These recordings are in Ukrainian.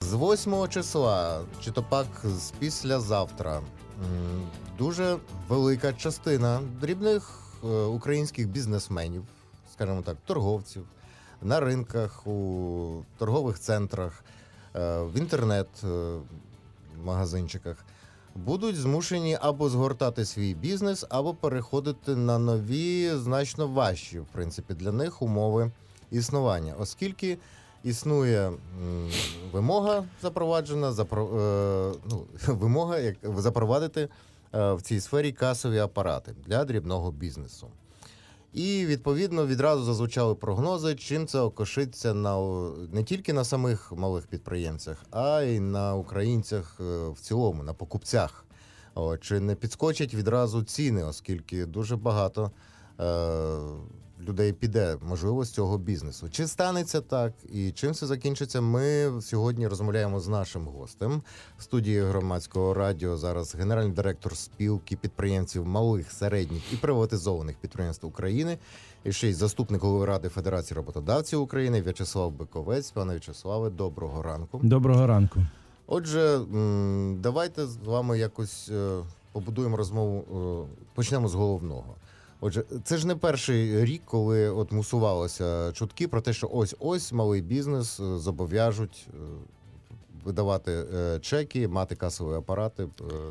З 8 числа, чи то пак з післязавтра, дуже велика частина дрібних українських бізнесменів, скажімо так, торговців, на ринках, у торгових центрах, в інтернет-магазинчиках будуть змушені або згортати свій бізнес, або переходити на нові, значно важчі, в принципі, для них умови існування. Оскільки існує вимога запроваджена, вимога запровадити в цій сфері касові апарати для дрібного бізнесу. І, відповідно, відразу зазвучали прогнози, чим це окошиться не тільки на самих малих підприємцях, а й на українцях в цілому, на покупцях. Чи не підскочать відразу ціни, оскільки дуже багато людей піде, можливо, з цього бізнесу. Чи станеться так і чим це закінчиться, ми сьогодні розмовляємо з нашим гостем. В студії Громадського радіо зараз генеральний директор спілки підприємців малих, середніх і приватизованих підприємств України, і ще й заступник голови Ради Федерації роботодавців України В'ячеслав Биковець. Пане В'ячеславе, доброго ранку. Доброго ранку. Отже, давайте з вами якось побудуємо розмову, почнемо з головного. Отже, це ж не перший рік, коли от мусувалося чутки про те, що ось малий бізнес зобов'яжуть видавати чеки, мати касові апарати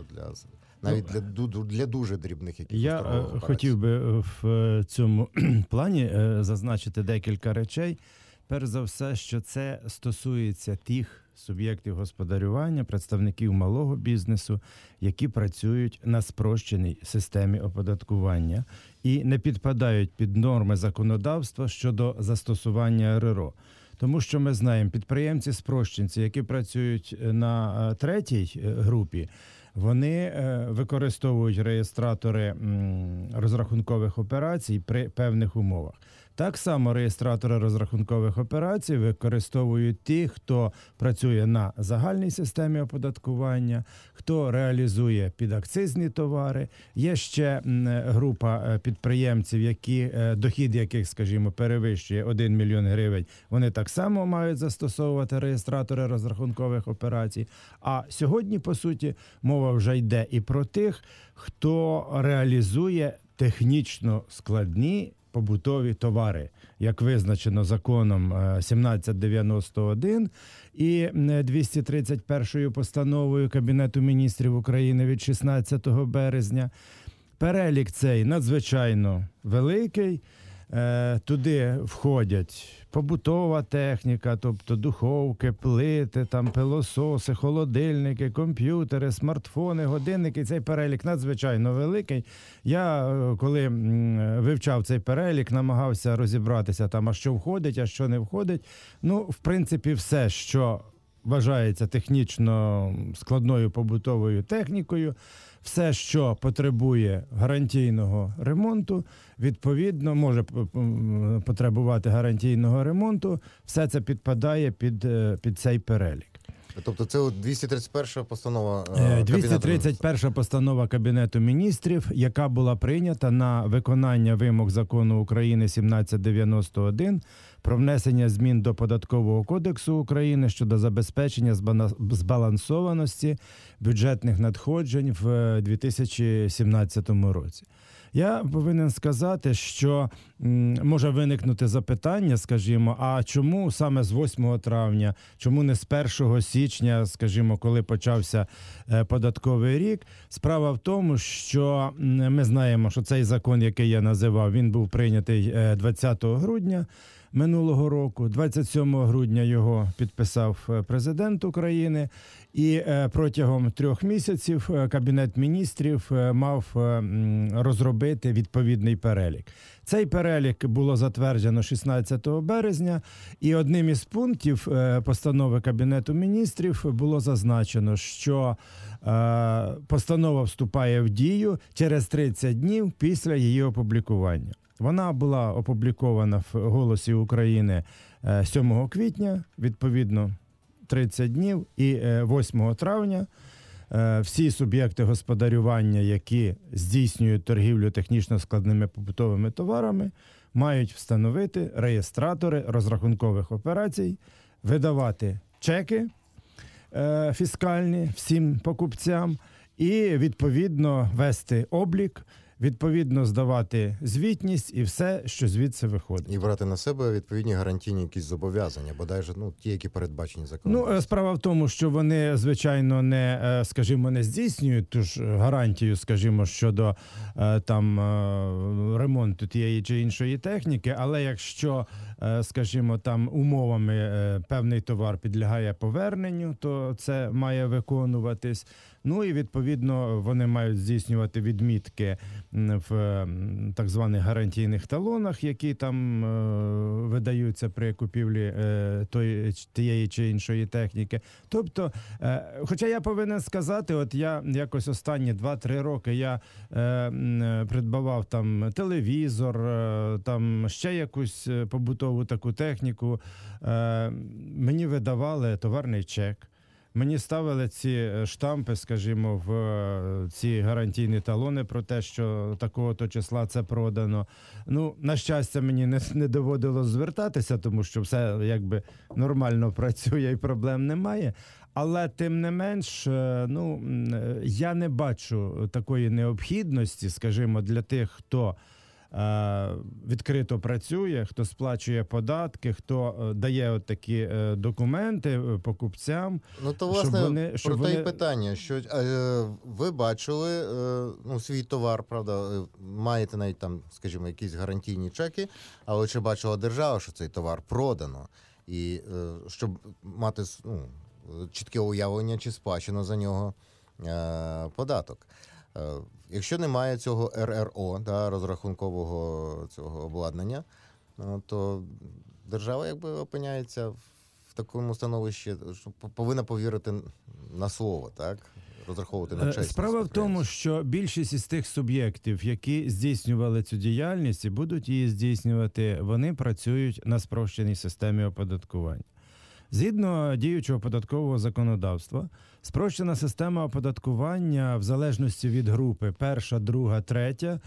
для дуже дрібних якихось торгових операцій. Я хотів би в цьому плані зазначити декілька речей. Перш за все, що це стосується тих суб'єктів господарювання, представників малого бізнесу, які працюють на спрощеній системі оподаткування і не підпадають під норми законодавства щодо застосування РРО. Тому що ми знаємо, підприємці-спрощенці, які працюють на третій групі, вони використовують реєстратори розрахункових операцій при певних умовах. Так само реєстратори розрахункових операцій використовують ті, хто працює на загальній системі оподаткування, хто реалізує підакцизні товари. Є ще група підприємців, дохід яких, скажімо, перевищує 1 мільйон гривень. Вони так само мають застосовувати реєстратори розрахункових операцій. А сьогодні, по суті, мова вже йде і про тих, хто реалізує технічно складні побутові товари, як визначено законом 1791 і 231 постановою Кабінету міністрів України від 16 березня. Перелік цей надзвичайно великий. Туди входять побутова техніка, тобто духовки, плити, пилососи, холодильники, комп'ютери, смартфони, годинники. Цей перелік надзвичайно великий. Я, коли вивчав цей перелік, намагався розібратися, а що входить, а що не входить. В принципі, все, що вважається технічно складною побутовою технікою, все, що потребує гарантійного ремонту, відповідно, може потребувати гарантійного ремонту, все це підпадає під цей перелік. Тобто це 231 постанова 231 постанова Кабінету міністрів, яка була прийнята на виконання вимог закону України 1791 про внесення змін до Податкового кодексу України щодо забезпечення збалансованості бюджетних надходжень в 2017 році. Я повинен сказати, що може виникнути запитання, скажімо, а чому саме з 8 травня, чому не з 1 січня, скажімо, коли почався податковий рік? Справа в тому, що ми знаємо, що цей закон, який я називав, він був прийнятий 20 грудня минулого року. 27 грудня його підписав президент України, і протягом 3 місяців Кабінет міністрів мав розробити відповідний перелік. Цей перелік було затверджено 16 березня, і одним із пунктів постанови Кабінету міністрів було зазначено, що постанова вступає в дію через 30 днів після її опублікування. Вона була опублікована в «Голосі України» 7 квітня, відповідно 30 днів, і 8 травня всі суб'єкти господарювання, які здійснюють торгівлю технічно складними побутовими товарами, мають встановити реєстратори розрахункових операцій, видавати чеки фіскальні всім покупцям і, відповідно, вести облік, відповідно, здавати звітність і все, що звідси виходить. І брати на себе відповідні гарантійні якісь зобов'язання, бодай же, ті, які передбачені законом. Ну, справа в тому, що вони, звичайно, не, скажімо, не здійснюють ту ж гарантію, скажімо, щодо там ремонту тієї чи іншої техніки, але якщо, скажімо, там умовами певний товар підлягає поверненню, то це має виконуватись. Ну і, відповідно, вони мають здійснювати відмітки в так званих гарантійних талонах, які там видаються при купівлі тієї чи іншої техніки. Тобто, хоча я повинен сказати, от я якось останні 2-3 роки я придбавав там телевізор, там ще якусь побутову таку техніку, мені видавали товарний чек. Мені ставили ці штампи, скажімо, в ці гарантійні талони про те, що такого-то числа це продано. Ну, на щастя, мені не доводилось звертатися, тому що все якби нормально працює і проблем немає. Але тим не менш, ну, я не бачу такої необхідності, скажімо, для тих, хто відкрито працює, хто сплачує податки, хто дає от такі документи покупцям. Ну, то, власне, щоб про те й питання, що ви бачили свій товар, правда, маєте навіть там, скажімо, якісь гарантійні чеки, але чи бачила держава, що цей товар продано? І щоб мати чітке уявлення, чи сплачено за нього податок. Якщо немає цього РРО, розрахункового цього обладнання, то держава якби опиняється в такому становищі, що повинна повірити на слово, так? Розраховувати на чесність. Справа в тому, що більшість із тих суб'єктів, які здійснювали цю діяльність і будуть її здійснювати, вони працюють на спрощеній системі оподаткування. Згідно діючого податкового законодавства, спрощена система оподаткування в залежності від групи перша, друга, третя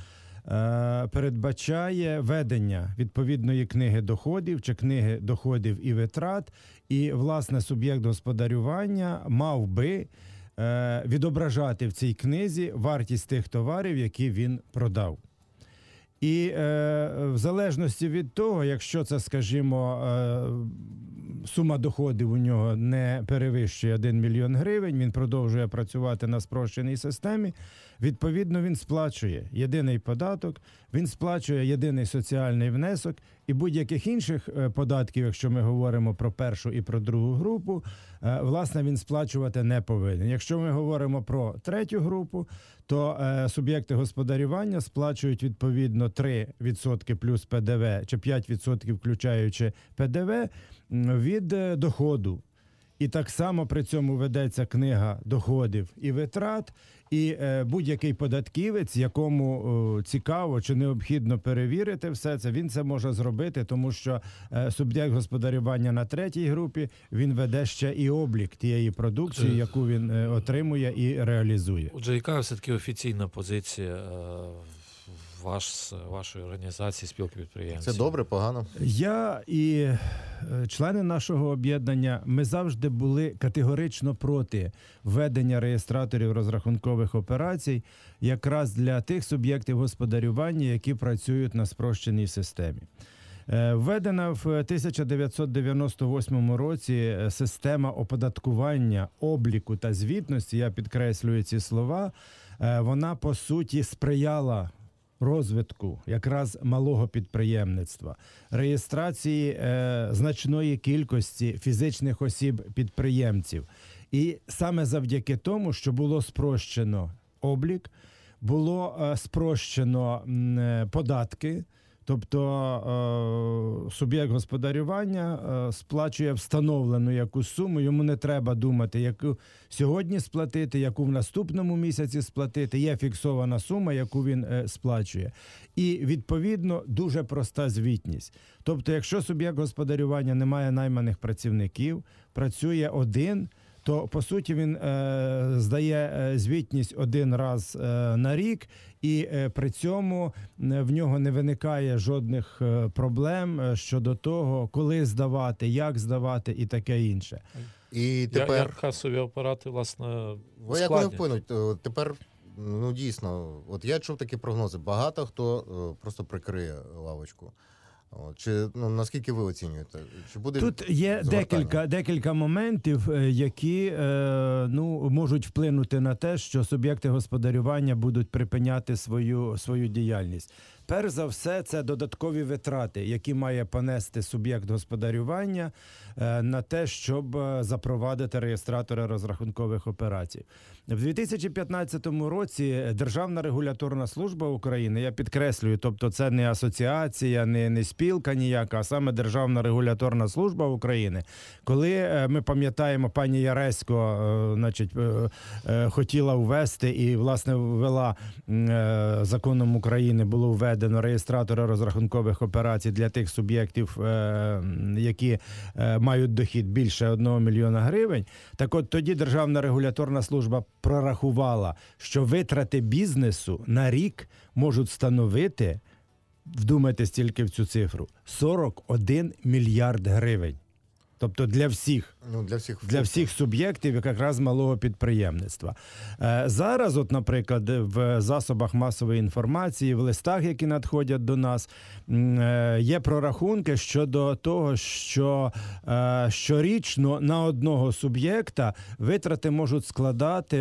передбачає ведення відповідної книги доходів чи книги доходів і витрат, і, власне, суб'єкт господарювання мав би відображати в цій книзі вартість тих товарів, які він продав. І в залежності від того, якщо це, скажімо, сума доходів у нього не перевищує 1 мільйон гривень, він продовжує працювати на спрощеній системі, відповідно, він сплачує єдиний податок, він сплачує єдиний соціальний внесок і будь-яких інших податків, якщо ми говоримо про першу і про другу групу, власне, він сплачувати не повинен. Якщо ми говоримо про третю групу, то суб'єкти господарювання сплачують відповідно 3% плюс ПДВ чи 5% включаючи ПДВ від доходу. І так само при цьому ведеться книга доходів і витрат, і будь-який податківець, якому цікаво чи необхідно перевірити все це, він це може зробити, тому що суб'єкт господарювання на третій групі, він веде ще і облік тієї продукції, яку він отримує і реалізує. Отже, яка все-таки офіційна позиція вашої організації спілки підприємців? Це добре, погано? Я і члени нашого об'єднання, ми завжди були категорично проти введення реєстраторів розрахункових операцій якраз для тих суб'єктів господарювання, які працюють на спрощеній системі. Введена в 1998 році система оподаткування, обліку та звітності, я підкреслюю ці слова, вона по суті сприяла розвитку якраз малого підприємництва, реєстрації значної кількості фізичних осіб-підприємців. І саме завдяки тому, що було спрощено облік, було спрощено податки, тобто суб'єкт господарювання сплачує встановлену якусь суму, йому не треба думати, яку сьогодні сплатити, яку в наступному місяці сплатити, є фіксована сума, яку він сплачує. І, відповідно, дуже проста звітність. Тобто, якщо суб'єкт господарювання не має найманих працівників, працює один, то, по суті, він здає звітність один раз на рік, і при цьому в нього не виникає жодних проблем щодо того, коли здавати, як здавати і таке інше. І тепер, Як касові апарати, власне, як вони ускладнять. вплинуть? Тепер, ну дійсно, от я чув такі прогнози. Багато хто просто прикриє лавочку. От, чи, ну, наскільки ви оцінюєте? Чи буде Тут є згортання? декілька моментів, які можуть вплинути на те, що суб'єкти господарювання будуть припиняти свою діяльність. Перш за все, це додаткові витрати, які має понести суб'єкт господарювання на те, щоб запровадити реєстратори розрахункових операцій. В 2015 році Державна регуляторна служба України, я підкреслюю, тобто це не асоціація, не спілка ніяка, а саме Державна регуляторна служба України, коли ми пам'ятаємо, пані Яресько, хотіла ввести і, власне, ввела законом України, було введено реєстратори розрахункових операцій для тих суб'єктів, які мають дохід більше 1 мільйона гривень. Так от тоді Державна регуляторна служба прорахувала, що витрати бізнесу на рік можуть становити, вдумайтесь тільки в цю цифру, 41 мільярд гривень. Тобто для всіх. Ну, Для всіх суб'єктів якраз малого підприємництва. Зараз, от, наприклад, в засобах масової інформації, в листах, які надходять до нас, є прорахунки щодо того, що щорічно на одного суб'єкта витрати можуть складати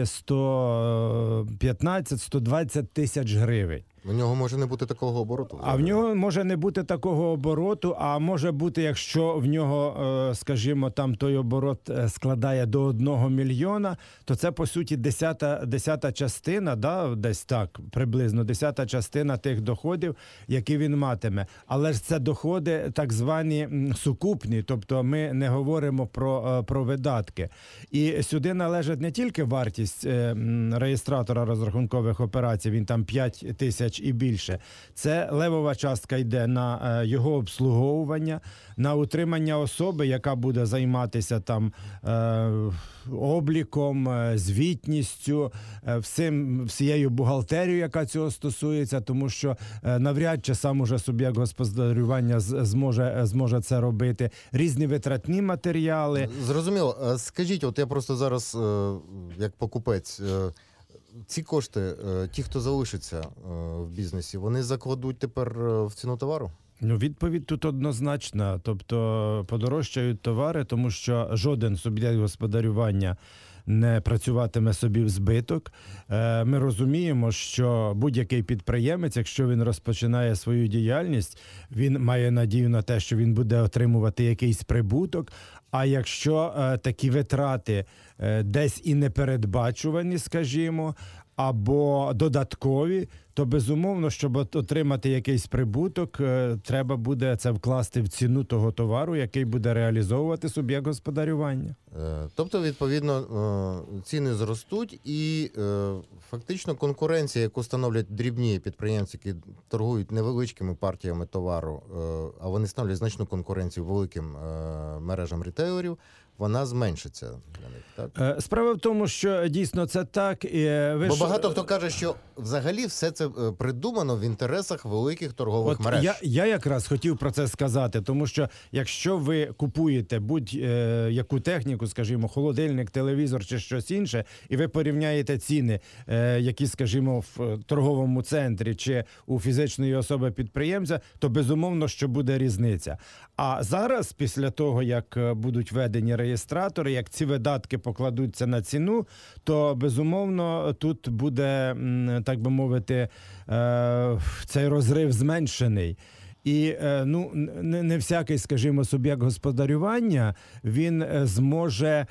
115-120 тисяч гривень. У нього може не бути такого обороту. А в нього може не бути такого обороту, а може бути, якщо в нього, скажімо, там той оборот складає до 1 мільйона, то це, по суті, десята частина, да, десь так, приблизно, 10-та частина тих доходів, які він матиме. Але ж це доходи так звані сукупні, тобто ми не говоримо про видатки. І сюди належить не тільки вартість реєстратора розрахункових операцій, він там 5 тисяч і більше. Це левова частка йде на його обслуговування, на утримання особи, яка буде займатися там обліком, звітністю, всією бухгалтерією, яка цього стосується, тому що навряд чи сам уже суб'єкт господарювання зможе це робити. Різні витратні матеріали. Зрозуміло. Скажіть, от я просто зараз, як покупець, ці кошти, ті, хто залишиться в бізнесі, вони закладуть тепер в ціну товару? Ну, відповідь тут однозначна. Тобто подорожчають товари, тому що жоден суб'єкт господарювання не працюватиме собі в збиток. Ми розуміємо, що будь-який підприємець, якщо він розпочинає свою діяльність, він має надію на те, що він буде отримувати якийсь прибуток. А якщо такі витрати десь і непередбачувані, скажімо, або додаткові, то безумовно, щоб отримати якийсь прибуток, треба буде це вкласти в ціну того товару, який буде реалізовувати суб'єкт господарювання. Тобто, відповідно, ціни зростуть і фактично конкуренція, яку становлять дрібні підприємці, які торгують невеличкими партіями товару, а вони становлять значну конкуренцію великим мережам рітейлерів, вона зменшиться для них, так? Справа в тому, що дійсно це так. Бо багато хто каже, що взагалі все це придумано в інтересах великих торгових мереж. Я якраз хотів про це сказати, тому що якщо ви купуєте будь-яку техніку, скажімо, холодильник, телевізор чи щось інше, і ви порівняєте ціни, які, скажімо, в торговому центрі чи у фізичної особи-підприємця, то безумовно, що буде різниця. А зараз, після того, як будуть введені реєстратори, як ці видатки покладуться на ціну, то, безумовно, тут буде, так би мовити, цей розрив зменшений. І не всякий, скажімо, суб'єкт господарювання, він зможе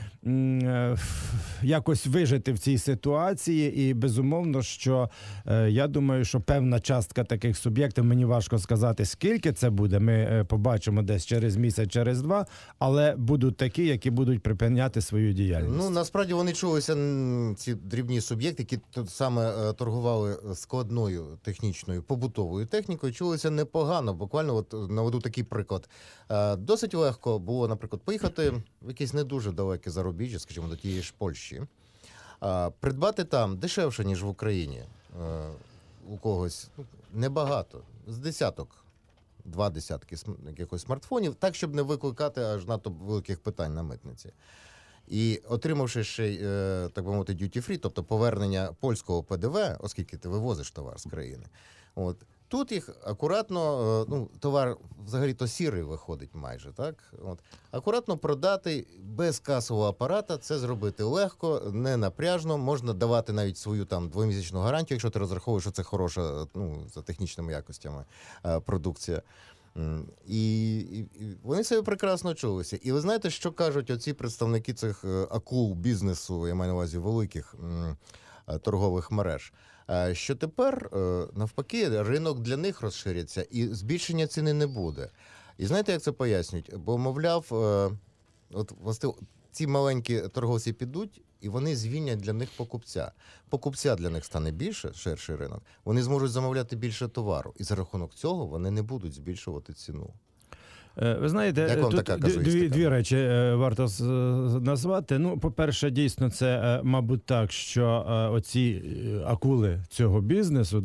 якось вижити в цій ситуації. І, безумовно, що я думаю, що певна частка таких суб'єктів, мені важко сказати, скільки це буде, ми побачимо десь через місяць, через два, але будуть такі, які будуть припиняти свою діяльність. Ну, насправді вони чулися, ці дрібні суб'єкти, які тут саме торгували складною технічною побутовою технікою, чулися непогано. Буквально от наведу такий приклад. Досить легко було, наприклад, поїхати в якесь не дуже далеке зарубіжжя, скажімо, до тієї ж Польщі, придбати там дешевше, ніж в Україні. У когось небагато, з десяток, 2 десятки якихось смартфонів, так, щоб не викликати аж надто великих питань на митниці. І отримавши ще й, так би мовити, duty-free, тобто повернення польського ПДВ, оскільки ти вивозиш товар з країни, от, тут їх акуратно, товар взагалі-то сірий виходить майже, так? От, акуратно продати без касового апарата, це зробити легко, не напряжно, можна давати навіть свою там 2-місячну гарантію, якщо ти розраховуєш, що це хороша, за технічними якостями продукція. І вони себе прекрасно чулися. І ви знаєте, що кажуть оці представники цих акул бізнесу, я маю на увазі великих торгових мереж, що тепер, навпаки, ринок для них розшириться і збільшення ціни не буде. І знаєте, як це пояснюють? Бо, мовляв, власне, ці маленькі торговці підуть, і вони звільнять для них покупця. Покупця для них стане більше, ширший ринок, вони зможуть замовляти більше товару. І за рахунок цього вони не будуть збільшувати ціну. Ви знаєте, тут дві речі варто назвати. По-перше, дійсно, це, мабуть, так, що оці акули цього бізнесу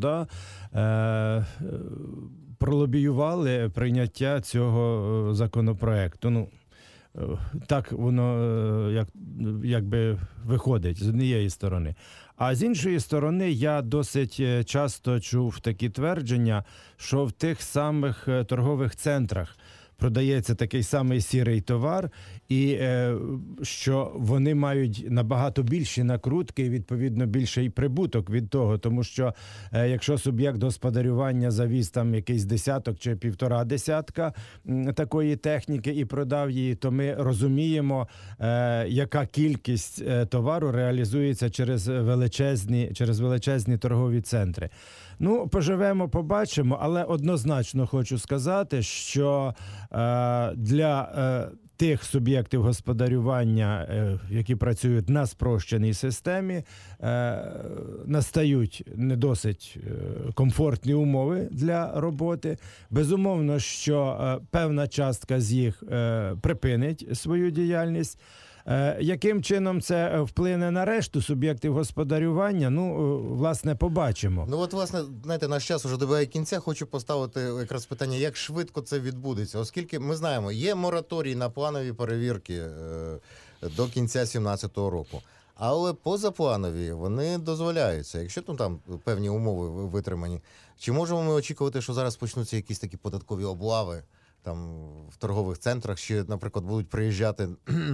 пролобіювали прийняття цього законопроекту. Так воно якби виходить з однієї сторони. А з іншої сторони, я досить часто чув такі твердження, що в тих самих торгових центрах продається такий самий сірий товар, і що вони мають набагато більші накрутки і, відповідно, більший прибуток від того. Тому що якщо суб'єкт господарювання завіз там якийсь десяток чи 1,5 десятка такої техніки і продав її, то ми розуміємо, яка кількість товару реалізується через величезні торгові центри. Поживемо, побачимо, але однозначно хочу сказати, що для тих суб'єктів господарювання, які працюють на спрощеній системі, настають не досить комфортні умови для роботи. Безумовно, що певна частка з їх припинить свою діяльність. Яким чином це вплине на решту суб'єктів господарювання, власне, побачимо. Власне, знаєте, наш час уже добігає кінця. Хочу поставити якраз питання, як швидко це відбудеться. Оскільки ми знаємо, є мораторій на планові перевірки до кінця 2017 року. Але позапланові вони дозволяються. Якщо там певні умови витримані, чи можемо ми очікувати, що зараз почнуться якісь такі податкові облави там в торгових центрах, чи, наприклад, будуть приїжджати,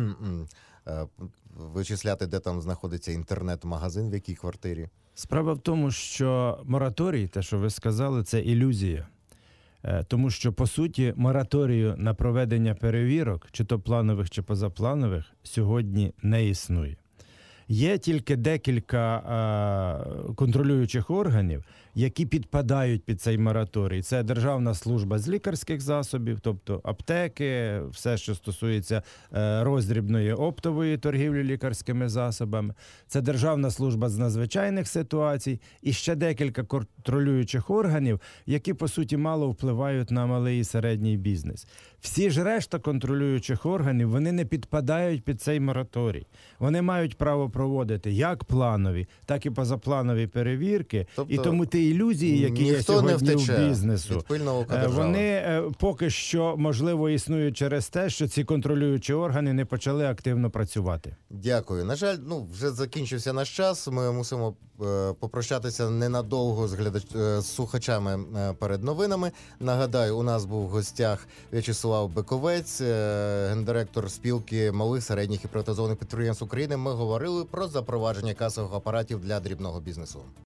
вичисляти, де там знаходиться інтернет-магазин, в якій квартирі? Справа в тому, що мораторій, те, що ви сказали, це ілюзія. Тому що, по суті, мораторію на проведення перевірок, чи то планових, чи позапланових, сьогодні не існує. Є тільки декілька контролюючих органів, які підпадають під цей мораторій. Це Державна служба з лікарських засобів, тобто аптеки, все, що стосується роздрібної оптової торгівлі лікарськими засобами. Це Державна служба з надзвичайних ситуацій і ще декілька контролюючих органів, які, по суті, мало впливають на малий і середній бізнес. Всі ж решта контролюючих органів, вони не підпадають під цей мораторій. Вони мають право проводити як планові, так і позапланові перевірки. Тобто, і тому ті ілюзії, які є сьогодні в бізнесу, вони поки що, можливо, існують через те, що ці контролюючі органи не почали активно працювати. Дякую. На жаль, вже закінчився наш час. Ми мусимо попрощатися ненадовго з слухачами перед новинами. Нагадаю, у нас був в гостях В'ячеслав Биковець, гендиректор спілки малих, середніх і приватизованих підприємств України. Ми говорили про запровадження касових апаратів для дрібного бізнесу.